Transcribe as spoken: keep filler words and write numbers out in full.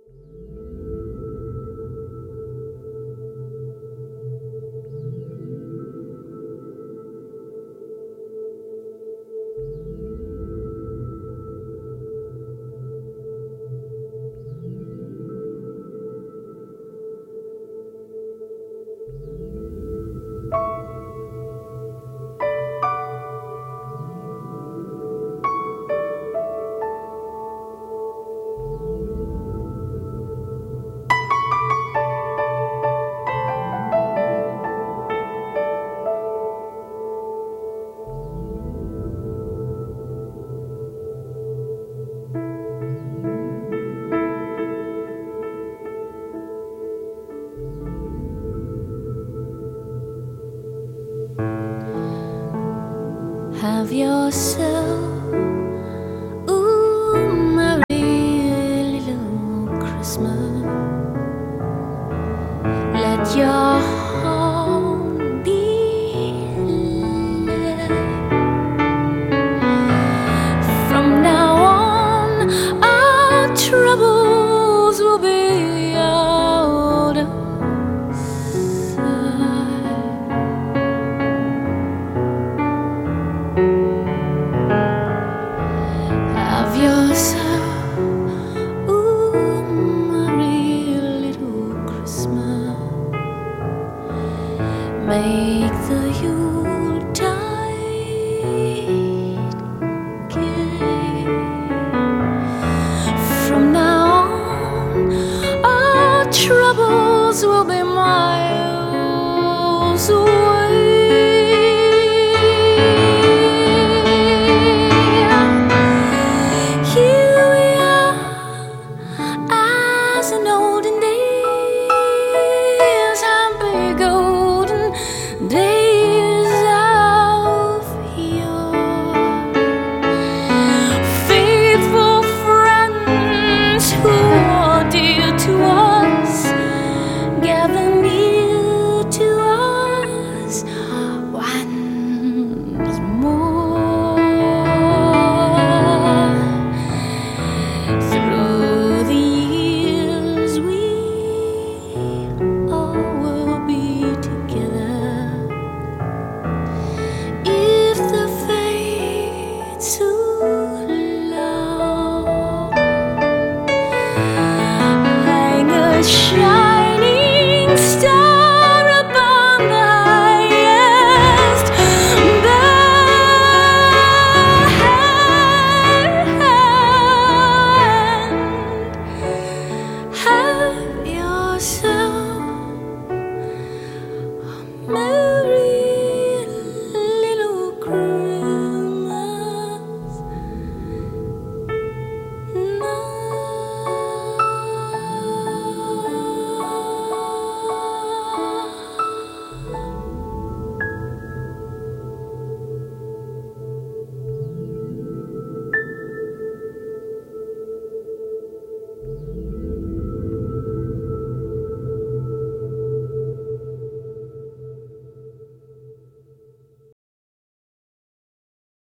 Have yourself, ooh, merry little Christmas. Let your home be lit. From now on, our troubles will be out of Have yourself, ooh, merry little Christmas. Make the Yuletide gay. From now on, our troubles will be miles away. In olden days, happy golden days of yore. Faithful friends who are dear to us gather near to us once more. Through the shine.